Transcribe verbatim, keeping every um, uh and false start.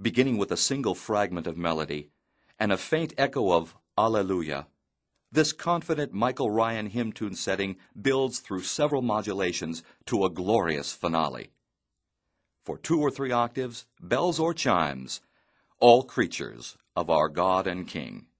beginning with a single fragment of melody and a faint echo of Alleluia. This confident Michael Ryan hymn tune setting builds through several modulations to a glorious finale. For two or three octaves, bells or chimes, all creatures of our God and King.